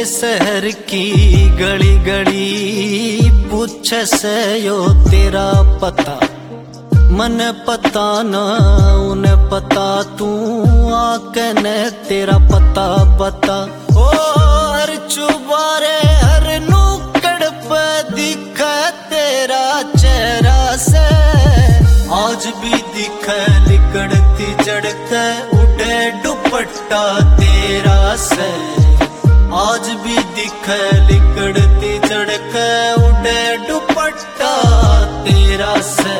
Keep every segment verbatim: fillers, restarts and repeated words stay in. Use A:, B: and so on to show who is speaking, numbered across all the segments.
A: शहर की गली गली पूछे से यो तेरा पता, मन पता न उन्हें पता, तू आके न तेरा पता बता। ओ हर चुबारे हर नुक्कड़ पे दिखे तेरा चेहरा से, आज भी दिखे लिकड़ती जड़के उड़े दुपट्टा तेरा से, आज भी दिखे लिकड़ती जड़के उड़े दुपट्टा तेरा से।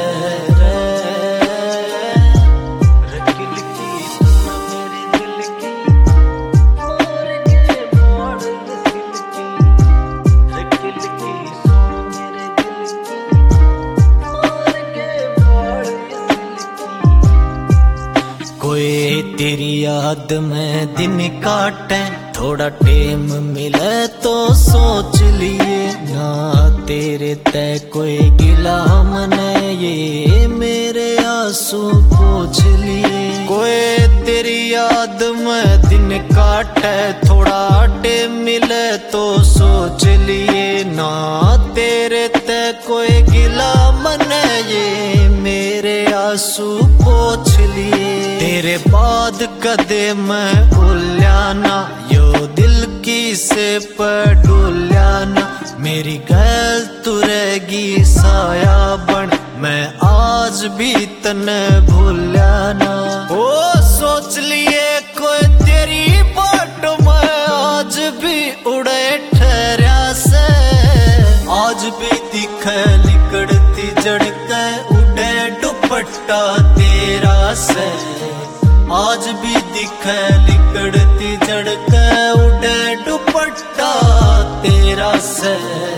A: कोई तेरी याद में दिन काटे, थोड़ा टेम मिले तो सोच लिए ना, तेरे तय कोई गिला मने ये मेरे आंसू पोंछ लिए। कोई तेरी याद में दिन काटे, थोड़ा टेम मिले तो सोच लिए ना, तेरे तय कोई गिला मने ये मेरे आंसू पोंछ लिए। तेरे बाद कदे मैं उल्याना, यो दिल की से पडुल्याना, मेरी गैल तुरेगी साया बन, मैं आज भी तने भूल्याना। ओ सोच लिए कोई तेरी बाट में आज भी उड़े ठहरा से, आज भी दिखे लिकड़ती जड़के उड़े दुपट्टा तेरा से, आज भी दिखे लिकड़ती जड़के उड़े दुपट्टा तेरा से।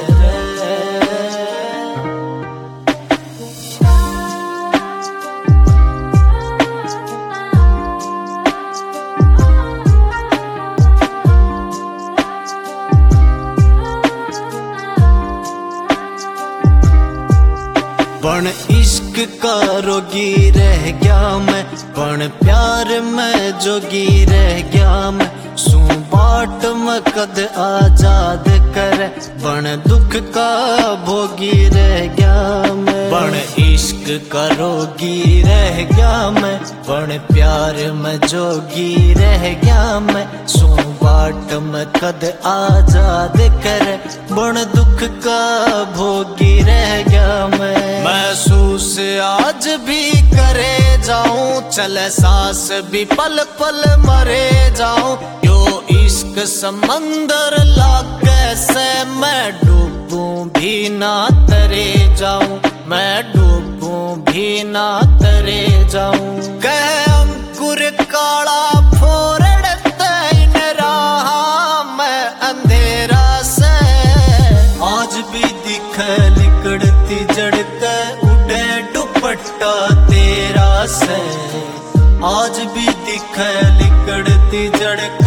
A: पण इश्क का रोगी रह गया मैं, पण प्यार में जोगी रह गया मैं, सू बाट में कद आजाद करे, पण दुख का भोगी रह गया मैं। पण इश्क का रोगी रह गया मैं, पण प्यार में जोगी रह गया मैं, सू बाट में कद आजाद करे, पण दुख का भोगी रह गया मैं। महसूस आज भी करे जाऊं, चले सांस भी पल पल मरे जाऊं, यो इश्क समंदर लागे से मैं डूबूं भी ना तरे जाऊं, मैं डूबूं भी ना तरे जाऊं। कह अंकुर काला फोड़ते इन राह मैं अंधेरा से, आज भी दिखे लिकड़ती जड़के उड़े दुपट्टा तेरा से, आज भी दिखे लिकड़ती जड़के